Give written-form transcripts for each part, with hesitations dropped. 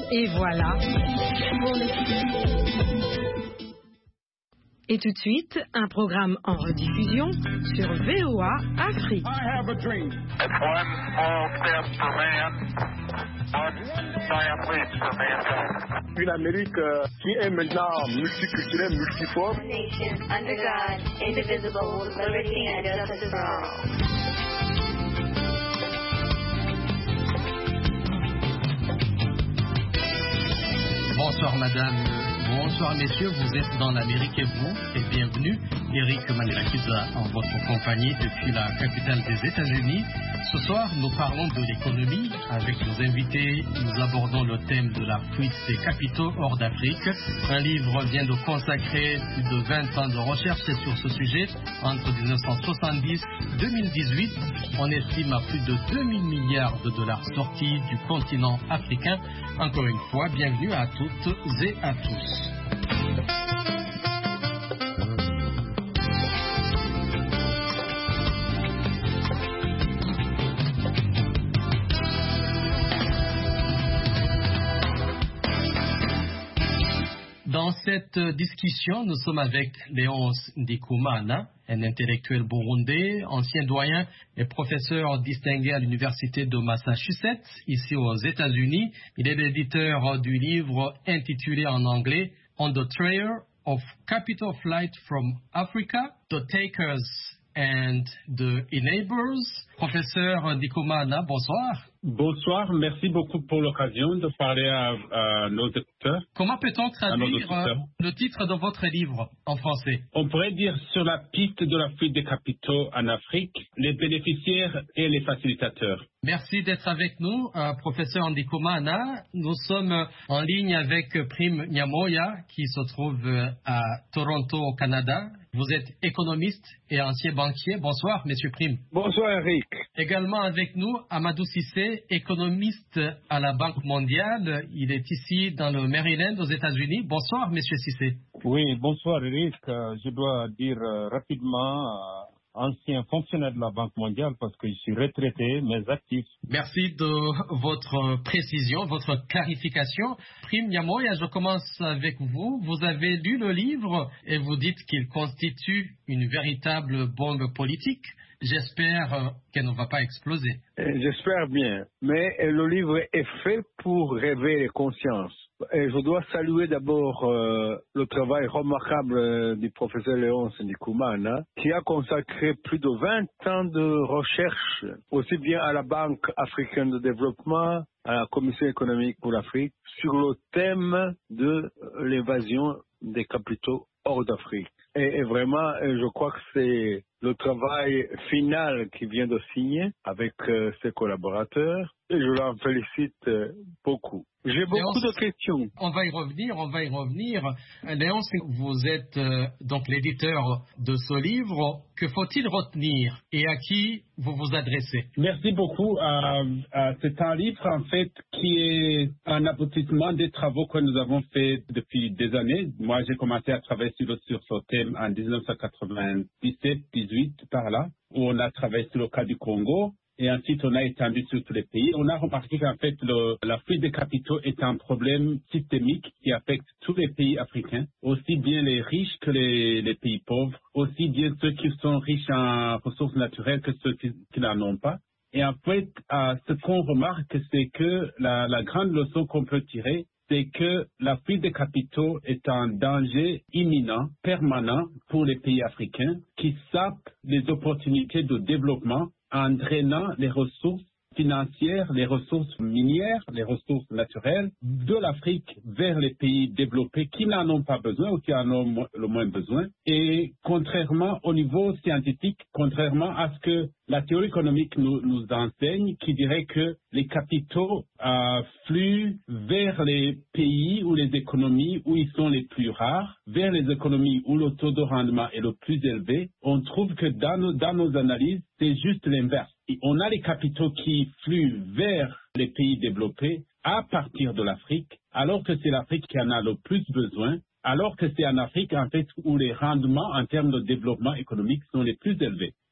Et voilà. Et tout de suite, un programme en rediffusion sur VOA Afrique. I have a dream. It's one small step for man, one giant leap for mankind. Une Amérique qui est maintenant multiculturelle, multiforme. Nation under God, indivisible, with liberty and justice for all. Bonsoir madame, bonsoir messieurs, vous êtes dans l'Amérique et vous, et bienvenue. Eric Manirakiza en votre compagnie depuis la capitale des États-Unis. Ce soir, nous parlons de l'économie. Avec nos invités, nous abordons le thème de la fuite des capitaux hors d'Afrique. Un livre vient de consacrer plus de 20 ans de recherche sur ce sujet. Entre 1970 et 2018, on estime à plus de 2000 milliards de dollars sortis du continent africain. Encore une fois, bienvenue à toutes et à tous. Dans cette discussion, nous sommes avec Léonce Ndikumana, un intellectuel burundais, ancien doyen et professeur distingué à l'université de Massachusetts, ici aux États-Unis. Il est l'éditeur du livre intitulé en anglais On the Trail of Capital Flight from Africa, The Takers and the Enablers. Professeur Ndikumana, bonsoir. Bonsoir, merci beaucoup pour l'occasion de parler à nos écouteurs. Comment peut-on traduire le titre de votre livre en français? On pourrait dire sur la piste de la fuite des capitaux en Afrique, les bénéficiaires et les facilitateurs. Merci d'être avec nous, professeur Ndikumana. Nous sommes en ligne avec Prime Nyamoya qui se trouve à Toronto au Canada. Vous êtes économiste et ancien banquier. Bonsoir, monsieur Prime. Bonsoir, Eric. Également avec nous, Amadou Cissé, économiste à la Banque mondiale. Il est ici dans le Maryland, aux États-Unis. Bonsoir, monsieur Cissé. Oui, bonsoir, Eric. Je dois dire rapidement, ancien fonctionnaire de la Banque mondiale parce que je suis retraité, mais actif. Merci de votre précision, votre clarification. Prime Nyamoya, je commence avec vous. Vous avez lu le livre et vous dites qu'il constitue une véritable bombe politique. J'espère qu'elle ne va pas exploser. J'espère bien. Mais le livre est fait pour réveiller les consciences. Et je dois saluer d'abord le travail remarquable du professeur Léonce Ndikumana, qui a consacré plus de 20 ans de recherche, aussi bien à la Banque africaine de développement, à la Commission économique pour l'Afrique, sur le thème de l'évasion des capitaux hors d'Afrique. Et vraiment, je crois que c'est le travail final qu'il vient de signer avec ses collaborateurs. Et je l'en félicite beaucoup. J'ai beaucoup de questions. On va y revenir. Léonce, vous êtes donc l'éditeur de ce livre. Que faut-il retenir et à qui vous vous adressez? Merci beaucoup. C'est un livre, en fait, qui est un aboutissement des travaux que nous avons faits depuis des années. Moi, j'ai commencé à travailler sur ce thème en 1997-18, par là, où on a travaillé sur le cas du Congo. Et ensuite, on a étendu sur tous les pays. On a remarqué qu'en fait, la fuite des capitaux est un problème systémique qui affecte tous les pays africains, aussi bien les riches que les pays pauvres, aussi bien ceux qui sont riches en ressources naturelles que ceux qui n'en ont pas. Et en fait, ce qu'on remarque, c'est que la grande leçon qu'on peut tirer, c'est que la fuite des capitaux est un danger imminent, permanent pour les pays africains qui sapent les opportunités de développement en drainant les ressources financières, les ressources minières, les ressources naturelles de l'Afrique vers les pays développés qui n'en ont pas besoin ou qui en ont le moins besoin. Et contrairement au niveau scientifique, contrairement à ce que la théorie économique nous enseigne, qui dirait que les capitaux fluent vers les pays ou les économies où ils sont les plus rares, vers les économies où le taux de rendement est le plus élevé, on trouve que dans nos analyses, c'est juste l'inverse. On a les capitaux qui fluent vers les pays développés à partir de l'Afrique, alors que c'est l'Afrique qui en a le plus besoin, alors que c'est en Afrique, en fait, où les rendements en termes de développement économique sont les plus élevés.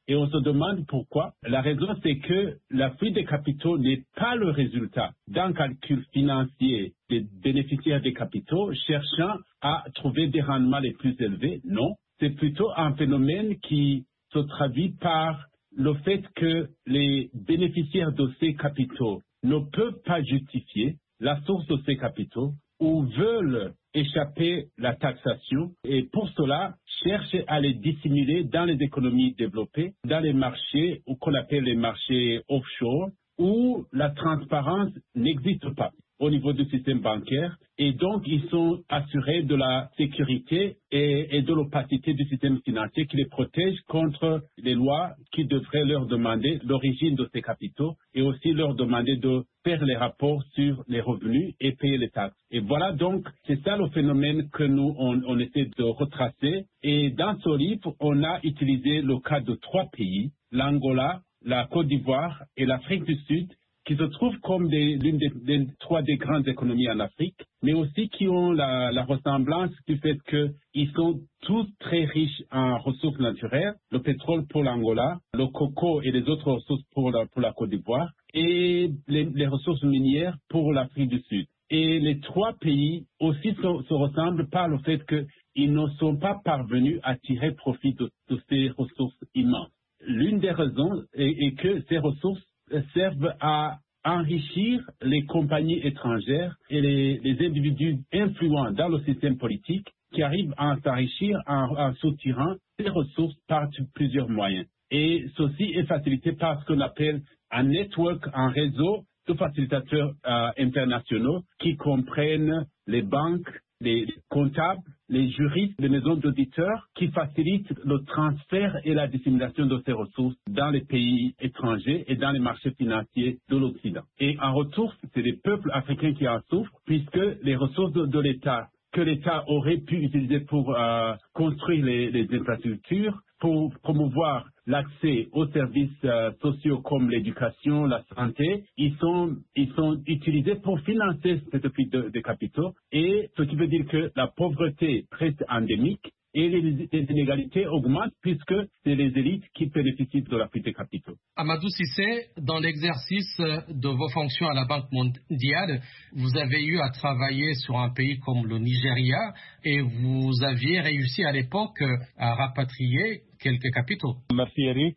Et on se demande pourquoi. La raison, c'est que la fuite des capitaux n'est pas le résultat d'un calcul financier des bénéficiaires des capitaux cherchant à trouver des rendements les plus élevés. Non, c'est plutôt un phénomène qui se traduit par le fait que les bénéficiaires de ces capitaux ne peuvent pas justifier la source de ces capitaux ou veulent échapper la taxation et pour cela cherchent à les dissimuler dans les économies développées, dans les marchés qu'on appelle les marchés offshore où la transparence n'existe pas au niveau du système bancaire et donc ils sont assurés de la sécurité et de l'opacité du système financier qui les protège contre les lois qui devraient leur demander l'origine de ces capitaux et aussi leur demander de faire les rapports sur les revenus et payer les taxes. Et voilà donc, c'est ça le phénomène que nous, on essaie de retracer. Et dans ce livre, on a utilisé le cas de 3 pays, l'Angola, la Côte d'Ivoire et l'Afrique du Sud, qui se trouvent comme l'une des 3 des grandes économies en Afrique, mais aussi qui ont la ressemblance du fait qu'ils sont tous très riches en ressources naturelles, le pétrole pour l'Angola, le coco et les autres ressources pour la Côte d'Ivoire, et les ressources minières pour l'Afrique du Sud. Et les 3 pays aussi se ressemblent par le fait qu'ils ne sont pas parvenus à tirer profit de ces ressources immenses. L'une des raisons est que ces ressources servent à enrichir les compagnies étrangères et les individus influents dans le système politique qui arrivent à s'enrichir en soutirant ces ressources par plusieurs moyens. Et ceci est facilité par ce qu'on appelle un network, un réseau de facilitateurs internationaux qui comprennent les banques, les comptables, les juristes, les maisons d'auditeurs qui facilitent le transfert et la dissémination de ces ressources dans les pays étrangers et dans les marchés financiers de l'Occident. Et en retour, c'est les peuples africains qui en souffrent puisque les ressources de l'État que l'État aurait pu utiliser pour construire les infrastructures, pour promouvoir l'accès aux services sociaux comme l'éducation, la santé, ils sont utilisés pour financer cette fuite de capitaux et ce qui veut dire que la pauvreté reste endémique et les inégalités augmentent puisque c'est les élites qui bénéficient de la fuite des capitaux. Amadou Cissé, dans l'exercice de vos fonctions à la Banque mondiale, vous avez eu à travailler sur un pays comme le Nigeria et vous aviez réussi à l'époque à rapatrier quelques capitaux. Merci Eric.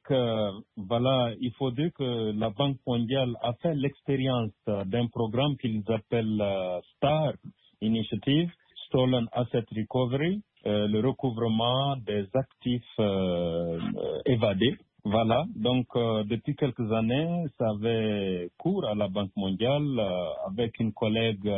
Voilà, il faut dire que la Banque mondiale a fait l'expérience d'un programme qu'ils appellent STAR Initiative, Stolen Asset Recovery, le recouvrement des actifs évadés. Voilà, donc depuis quelques années, ça avait cours à la Banque mondiale avec une collègue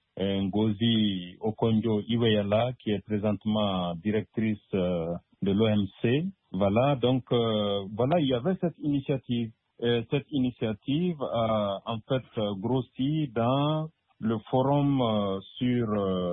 Ngozi Okonjo-Iweala qui est présentement directrice de l'OMC. Voilà, donc voilà, il y avait cette initiative. Cette initiative a en fait grossi dans le forum sur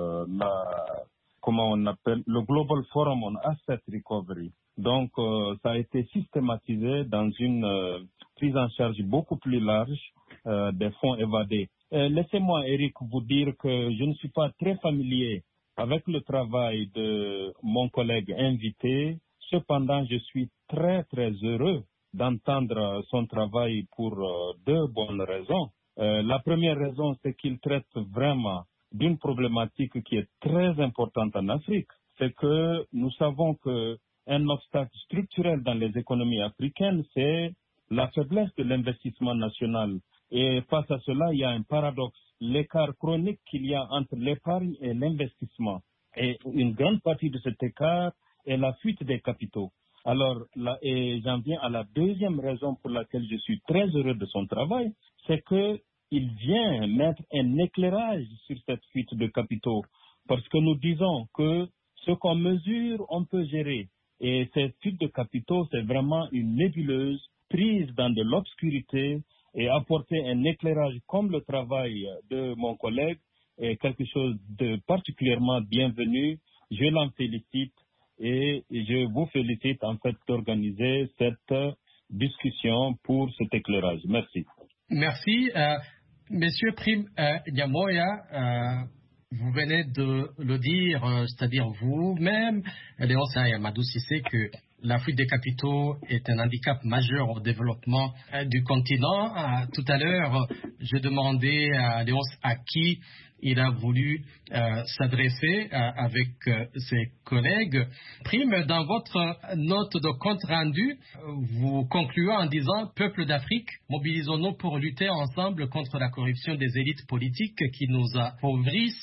comment on appelle, le Global Forum on Asset Recovery. Donc, ça a été systématisé dans une prise en charge beaucoup plus large des fonds évadés. Laissez-moi, Eric, vous dire que je ne suis pas très familier avec le travail de mon collègue invité. Cependant, je suis très, très heureux d'entendre son travail pour 2 bonnes raisons. La première raison, c'est qu'il traite vraiment d'une problématique qui est très importante en Afrique. C'est que nous savons qu'un obstacle structurel dans les économies africaines, c'est la faiblesse de l'investissement national. Et face à cela, il y a un paradoxe. L'écart chronique qu'il y a entre l'épargne et l'investissement. Et une grande partie de cet écart est la fuite des capitaux. Alors, et j'en viens à la deuxième raison pour laquelle je suis très heureux de son travail, c'est qu'il vient mettre un éclairage sur cette fuite de capitaux. Parce que nous disons que ce qu'on mesure, on peut gérer. Et cette fuite de capitaux, c'est vraiment une nébuleuse prise dans de l'obscurité et apporter un éclairage comme le travail de mon collègue est quelque chose de particulièrement bienvenu. Je l'en félicite et je vous félicite en fait d'organiser cette discussion pour cet éclairage. Merci. Merci. Monsieur Prime Nyamoya, vous venez de le dire, c'est-à-dire vous-même, Léonce et Amadou Cissé, que la fuite des capitaux est un handicap majeur au développement du continent. Tout à l'heure, je demandais à Léonce à qui il a voulu s'adresser avec ses collègues. Prime, dans votre note de compte rendu, vous concluez en disant « Peuple d'Afrique, mobilisons-nous pour lutter ensemble contre la corruption des élites politiques qui nous appauvrissent. »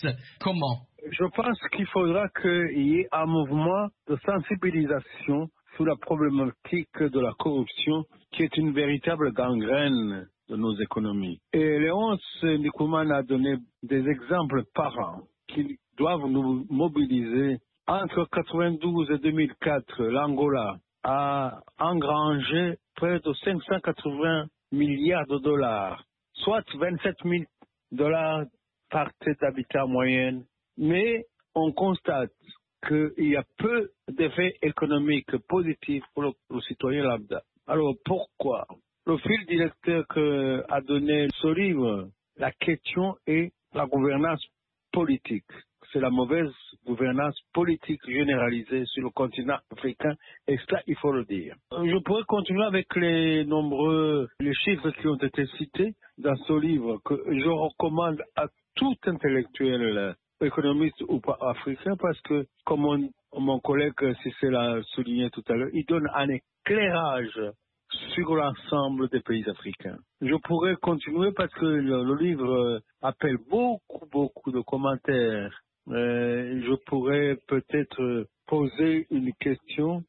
Comment? Je pense qu'il faudra qu'il y ait un mouvement de sensibilisation sur la problématique de la corruption qui est une véritable gangrène de nos économies. Et Léonce Ndikoumane a donné des exemples parents qui doivent nous mobiliser. Entre 1992 et 2004, l'Angola a engrangé près de 580 milliards de dollars, soit 27 000 dollars par tête d'habitat moyenne. Mais on constate qu'il y a peu d'effets économiques positifs pour le citoyen lambda. Alors pourquoi? Le fil directeur qu'a donné ce livre, la question est la gouvernance politique. C'est la mauvaise gouvernance politique généralisée sur le continent africain, et ça, il faut le dire. Je pourrais continuer avec les chiffres qui ont été cités dans ce livre, que je recommande à tout intellectuel économiste ou pas africain, parce que, comme mon collègue Cissé l'a souligné tout à l'heure, il donne un éclairage sur l'ensemble des pays africains. Je pourrais continuer parce que le livre appelle beaucoup de commentaires. Je pourrais peut-être poser une question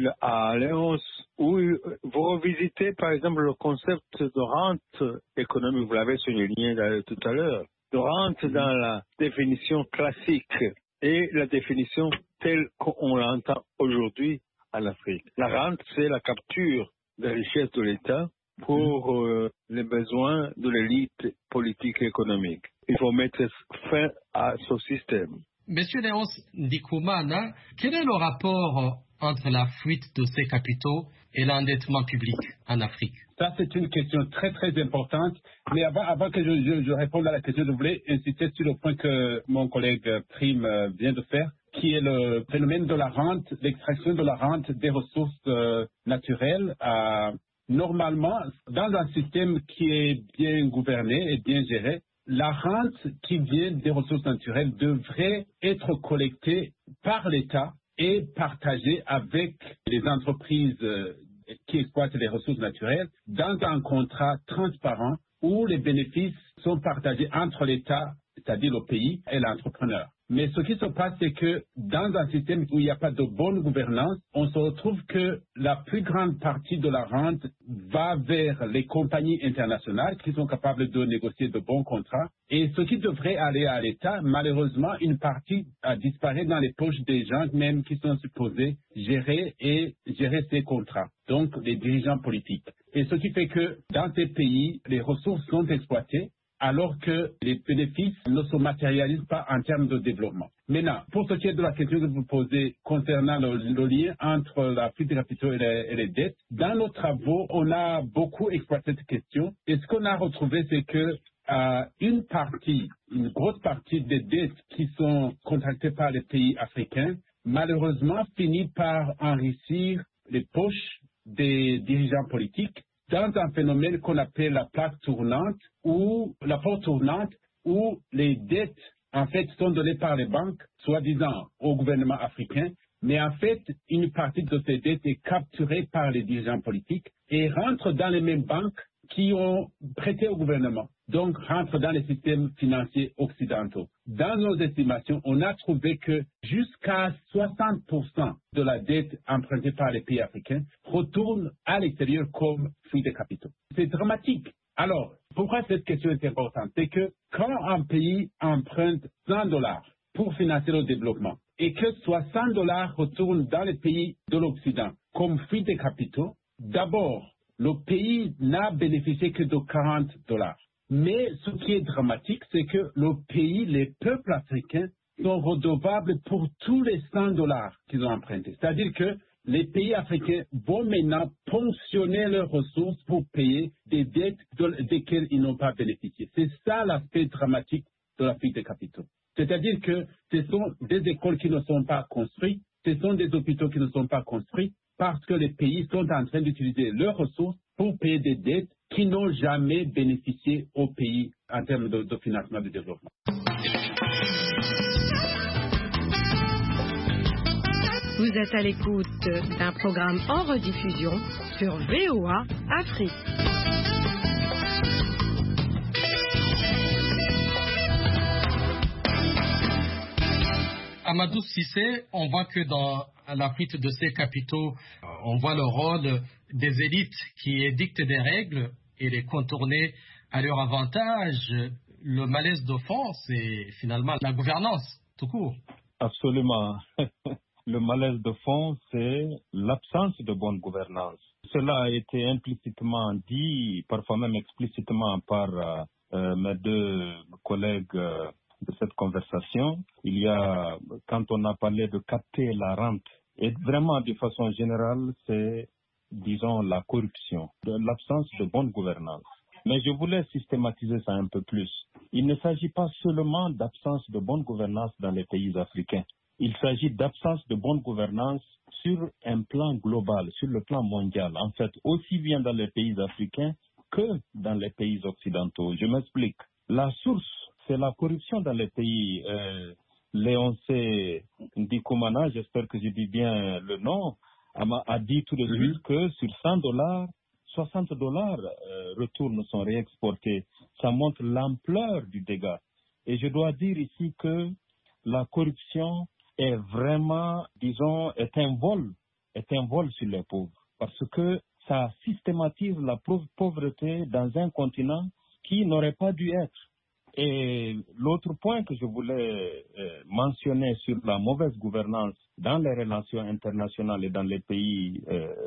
à Léonce. Oui, vous revisitez par exemple le concept de rente économique, vous l'avez souligné tout à l'heure, de rente dans la définition classique et la définition telle qu'on l'entend aujourd'hui en Afrique. La rente, c'est la capture des richesses de l'État pour les besoins de l'élite politique et économique. Il faut mettre fin à ce système. Monsieur Léonce Ndikoumane, quel est le rapport entre la fuite de ces capitaux et l'endettement public en Afrique? Ça, c'est une question très, très importante. Mais avant que je réponde à la question, je voulais insister sur le point que mon collègue Prime vient de faire, qui est le phénomène de la rente, l'extraction de la rente des ressources naturelles. Normalement, dans un système qui est bien gouverné et bien géré, la rente qui vient des ressources naturelles devrait être collectée par l'État et partagée avec les entreprises qui exploitent les ressources naturelles dans un contrat transparent où les bénéfices sont partagés entre l'État, c'est-à-dire le pays, et l'entrepreneur. Mais ce qui se passe, c'est que dans un système où il n'y a pas de bonne gouvernance, on se retrouve que la plus grande partie de la rente va vers les compagnies internationales qui sont capables de négocier de bons contrats. Et ce qui devrait aller à l'État, malheureusement, une partie a disparu dans les poches des gens même qui sont supposés gérer ces contrats, donc les dirigeants politiques. Et ce qui fait que dans ces pays, les ressources sont exploitées, alors que les bénéfices ne se matérialisent pas en termes de développement. Maintenant, pour ce qui est de la question que vous posez concernant le lien entre la fuite des capitaux et les dettes, dans nos travaux, on a beaucoup exploité cette question. Et ce qu'on a retrouvé, c'est que une grosse partie des dettes qui sont contractées par les pays africains, malheureusement, finit par enrichir les poches des dirigeants politiques dans un phénomène qu'on appelle la plaque tournante ou la porte tournante, où les dettes, en fait, sont données par les banques, soi-disant au gouvernement africain, mais en fait, une partie de ces dettes est capturée par les dirigeants politiques et rentre dans les mêmes banques qui ont prêté au gouvernement, donc rentre dans les systèmes financiers occidentaux. Dans nos estimations, on a trouvé que jusqu'à 60% de la dette empruntée par les pays africains retourne à l'extérieur comme fuite de capitaux. C'est dramatique. Alors, pourquoi cette question est importante? C'est que quand un pays emprunte $100 pour financer le développement et que $60 retournent dans les pays de l'Occident comme fuite de capitaux, d'abord, le pays n'a bénéficié que de $40. Mais ce qui est dramatique, c'est que le pays, les peuples africains, sont redevables pour tous les $100 qu'ils ont empruntés. C'est-à-dire que les pays africains vont maintenant ponctionner leurs ressources pour payer des dettes desquelles ils n'ont pas bénéficié. C'est ça l'aspect dramatique de la fuite des capitaux. C'est-à-dire que ce sont des écoles qui ne sont pas construites, Ce sont des hôpitaux qui ne sont pas construits parce que les pays sont en train d'utiliser leurs ressources pour payer des dettes qui n'ont jamais bénéficié au pays en termes de financement de développement. Vous êtes à l'écoute d'un programme en rediffusion sur VOA Afrique. Amadou Cissé, on voit que dans la fuite de ces capitaux, on voit le rôle des élites qui édictent des règles et les contourner à leur avantage. Le malaise de fond, c'est finalement la gouvernance, tout court. Absolument. Le malaise de fond, c'est l'absence de bonne gouvernance. Cela a été implicitement dit, parfois même explicitement par mes deux collègues de cette conversation. Il y a, quand on a parlé de capter la rente, et vraiment de façon générale, c'est, disons, la corruption, l'absence de bonne gouvernance. Mais je voulais systématiser ça un peu plus. Il ne s'agit pas seulement d'absence de bonne gouvernance dans les pays africains. Il s'agit d'absence de bonne gouvernance sur un plan global, sur le plan mondial. En fait, aussi bien dans les pays africains que dans les pays occidentaux. Je m'explique. La source, c'est la corruption dans les pays. Léoncé Ndikoumana, j'espère que je dis bien le nom, a dit tout de suite que sur $100, $60 retournent, sont réexportés. Ça montre l'ampleur du dégât. Et je dois dire ici que la corruption est vraiment, disons, est un vol sur les pauvres. Parce que ça systématise la pauvreté dans un continent qui n'aurait pas dû être. Et l'autre point que je voulais mentionner sur la mauvaise gouvernance dans les relations internationales et dans les pays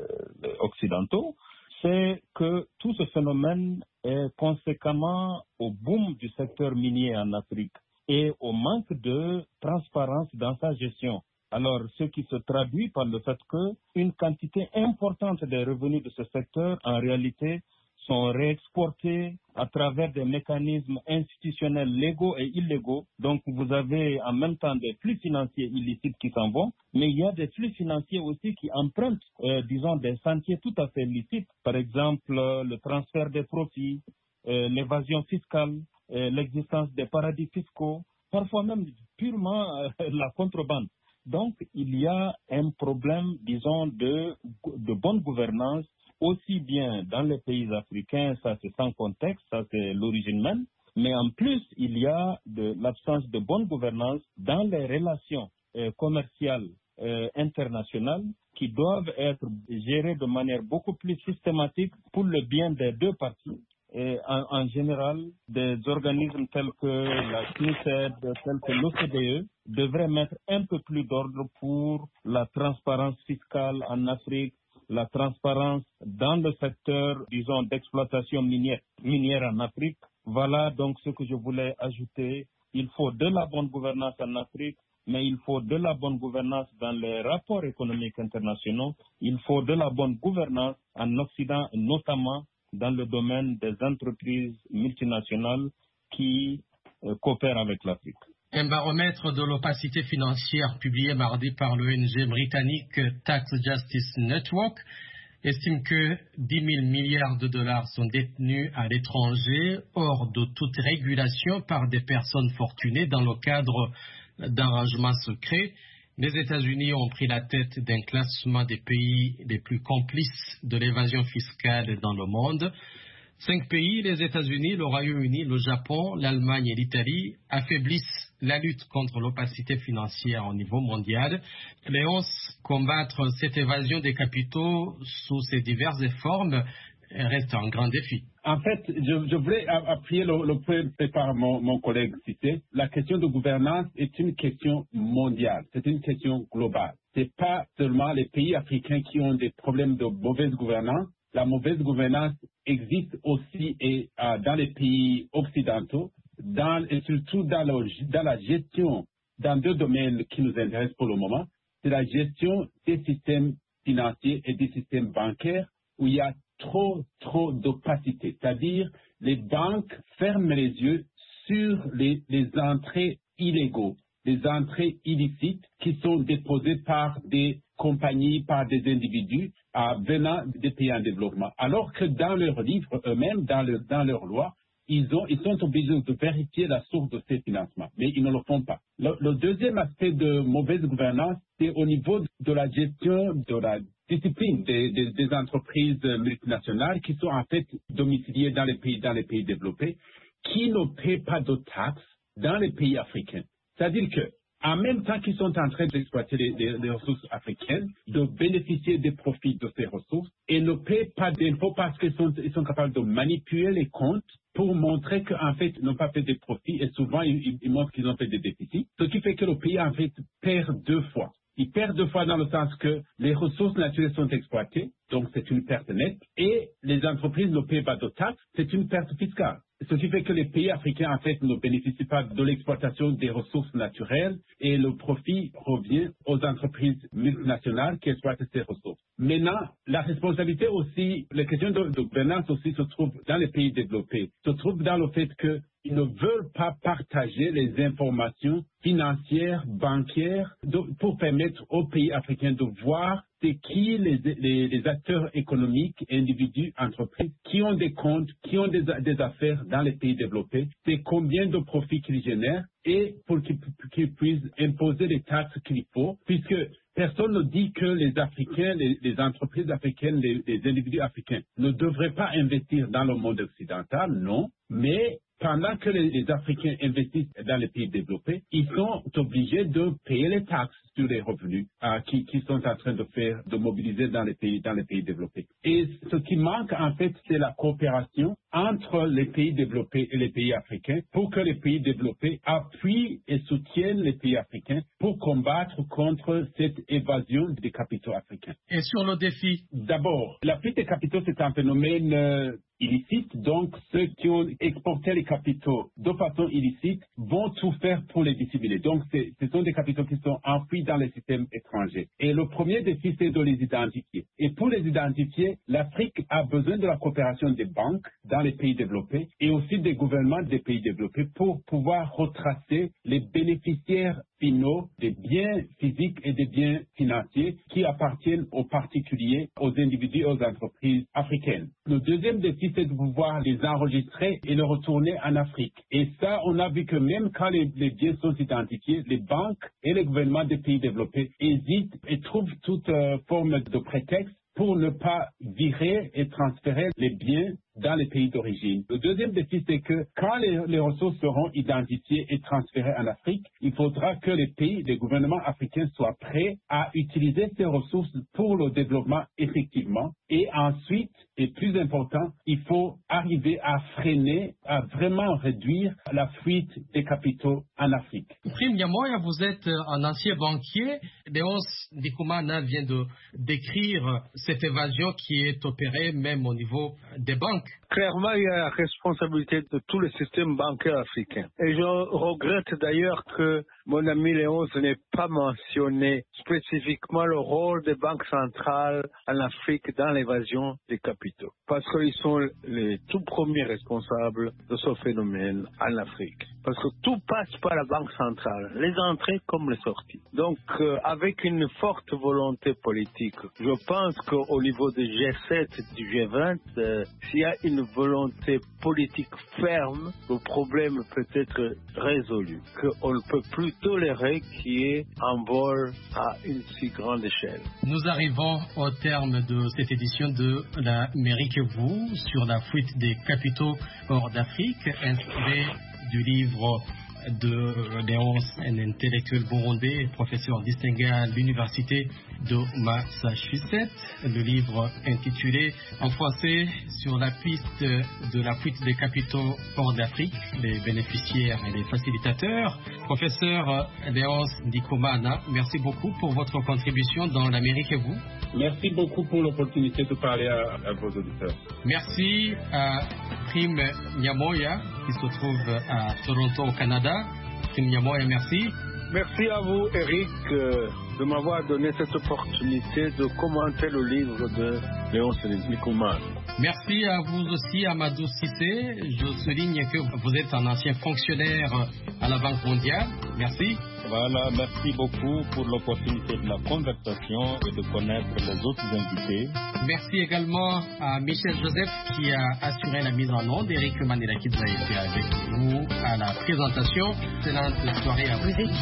occidentaux, c'est que tout ce phénomène est conséquemment au boom du secteur minier en Afrique et au manque de transparence dans sa gestion. Alors, ce qui se traduit par le fait qu'une quantité importante des revenus de ce secteur, en réalité, sont réexportés à travers des mécanismes institutionnels légaux et illégaux. Donc, vous avez en même temps des flux financiers illicites qui s'en vont, mais il y a des flux financiers aussi qui empruntent, disons, des sentiers tout à fait licites. Par exemple, le transfert des profits, l'évasion fiscale, l'existence des paradis fiscaux, parfois même purement la contrebande. Donc, il y a un problème, disons, de bonne gouvernance, aussi bien dans les pays africains, ça c'est sans contexte, ça c'est l'origine même, mais en plus, il y a de l'absence de bonne gouvernance dans les relations commerciales internationales qui doivent être gérées de manière beaucoup plus systématique pour le bien des deux parties. Et en général, des organismes tels que la CNUSED, tels que l'OCDE, devraient mettre un peu plus d'ordre pour la transparence fiscale en Afrique, la transparence dans le secteur, disons, d'exploitation minière en Afrique. Voilà donc ce que je voulais ajouter. Il faut de la bonne gouvernance en Afrique, mais il faut de la bonne gouvernance dans les rapports économiques internationaux. Il faut de la bonne gouvernance en Occident, notamment dans le domaine des entreprises multinationales qui coopèrent avec l'Afrique. Un baromètre de l'opacité financière publié mardi par l'ONG britannique Tax Justice Network estime que 10 000 milliards de dollars sont détenus à l'étranger, hors de toute régulation par des personnes fortunées dans le cadre d'arrangements secrets. Les États-Unis ont pris la tête d'un classement des pays les plus complices de l'évasion fiscale dans le monde. 5 pays, les États-Unis, le Royaume-Uni, le Japon, l'Allemagne et l'Italie, affaiblissent la lutte contre l'opacité financière au niveau mondial. Léonce, combattre cette évasion des capitaux sous ses diverses formes reste un grand défi. En fait, je voulais appuyer le point fait par mon collègue cité. La question de gouvernance est une question mondiale, c'est une question globale. Ce n'est pas seulement les pays africains qui ont des problèmes de mauvaise gouvernance. La mauvaise gouvernance existe aussi dans les pays occidentaux, et surtout dans la gestion, dans 2 domaines qui nous intéressent pour le moment. C'est la gestion des systèmes financiers et des systèmes bancaires où il y a trop d'opacité. C'est-à-dire, les banques ferment les yeux sur les entrées illégaux des entrées illicites qui sont déposées par des compagnies, par des individus venant des pays en développement. Alors que dans leurs livres eux-mêmes, dans leurs lois, ils sont obligés de vérifier la source de ces financements, mais ils ne le font pas. Le deuxième aspect de mauvaise gouvernance, c'est au niveau de la gestion de la discipline des entreprises multinationales qui sont en fait domiciliées dans les pays développés, qui ne paient pas de taxes dans les pays africains. C'est-à-dire que en même temps qu'ils sont en train d'exploiter les ressources africaines, de bénéficier des profits de ces ressources, et ne paient pas d'impôts parce qu'ils sont capables de manipuler les comptes pour montrer qu'en fait, ils n'ont pas fait des profits, et souvent, ils montrent qu'ils ont fait des déficits. Ce qui fait que le pays, en fait, perd deux fois. Il perd deux fois dans le sens que les ressources naturelles sont exploitées, donc c'est une perte nette, et les entreprises ne paient pas de taxes, c'est une perte fiscale. Ce qui fait que les pays africains, en fait, ne bénéficient pas de l'exploitation des ressources naturelles et le profit revient aux entreprises multinationales qui exploitent ces ressources. Maintenant, la responsabilité aussi, les questions de gouvernance aussi se trouvent dans les pays développés, se trouvent dans le fait qu'ils ne veulent pas partager les informations financières, bancaires, pour permettre aux pays africains de voir c'est qui les acteurs économiques, individus, entreprises, qui ont des comptes, qui ont des affaires dans les pays développés, c'est combien de profits qu'ils génèrent et pour qu'ils puissent imposer les taxes qu'il faut, puisque personne ne dit que les Africains, les entreprises africaines, les individus africains ne devraient pas investir dans le monde occidental, non, mais pendant que les Africains investissent dans les pays développés, ils sont obligés de payer les taxes sur les revenus qu'ils sont en train de mobiliser dans les pays développés. Et ce qui manque, en fait, c'est la coopération entre les pays développés et les pays africains pour que les pays développés appuient et soutiennent les pays africains pour combattre contre cette évasion des capitaux africains. Et sur le défi? D'abord, la fuite des capitaux, c'est un phénomène illicite, donc ceux qui ont exporté les capitaux de façon illicite vont tout faire pour les dissimuler. Donc ce sont des capitaux qui sont enfouis dans les systèmes étrangers. Et le premier défi, c'est de les identifier. Et pour les identifier, l'Afrique a besoin de la coopération des banques dans les pays développés et aussi des gouvernements des pays développés pour pouvoir retracer les bénéficiaires finaux des biens physiques et des biens financiers qui appartiennent aux particuliers, aux individus et aux entreprises africaines. Le deuxième défi, c'est de pouvoir les enregistrer et les retourner en Afrique. Et ça, on a vu que même quand les biens sont identifiés, les banques et les gouvernements des pays développés hésitent et trouvent toute forme de prétexte pour ne pas virer et transférer les biens dans les pays d'origine. Le deuxième défi, c'est que quand les ressources seront identifiées et transférées en Afrique, il faudra que les gouvernements africains soient prêts à utiliser ces ressources pour le développement effectivement. Et ensuite, et plus important, il faut arriver à freiner, à vraiment réduire la fuite des capitaux en Afrique. Prime Nyamoya, vous êtes un ancien banquier. Léonce Ndikoumana vient de décrire cette évasion qui est opérée même au niveau des banques. Clairement, il y a la responsabilité de tout le système bancaire africain. Et je regrette d'ailleurs que mon ami Léonce n'ait pas mentionné spécifiquement le rôle des banques centrales en Afrique dans l'évasion des capitaux. Parce qu'ils sont les tout premiers responsables de ce phénomène en Afrique. Parce que tout passe par la banque centrale, les entrées comme les sorties. Donc, avec une forte volonté politique, je pense qu'au niveau du G7, du G20, s'il y a une volonté politique ferme, le problème peut être résolu. Qu'on ne peut plus tolérer qu'il y ait un vol à une si grande échelle. Nous arrivons au terme de cette édition de l'Amérique et vous sur la fuite des capitaux hors d'Afrique, inspiré du livre de Léonce, un intellectuel burundais, professeur distingué à l'université de Massachusetts. Le livre intitulé en français Sur la piste de la fuite des capitaux hors d'Afrique, les bénéficiaires et les facilitateurs. Professeur Léonce Ndikoumana, merci beaucoup pour votre contribution dans l'Amérique et vous. Merci beaucoup pour l'opportunité de parler à vos auditeurs. Merci à Prime Nyamoya qui se trouve à Toronto au Canada. Prime Nyamoya, merci. Merci à vous, Eric, de m'avoir donné cette opportunité de commenter le livre de Léonce Ndikoumana. Merci à vous aussi, Amadou Cissé. Je souligne que vous êtes un ancien fonctionnaire à la Banque mondiale. Merci. Voilà, merci beaucoup pour l'opportunité de la conversation et de connaître les autres invités. Merci également à Michel Joseph qui a assuré la mise en onde. Eric Mandelakidze a été avec vous à la présentation. Excellente soirée à vous.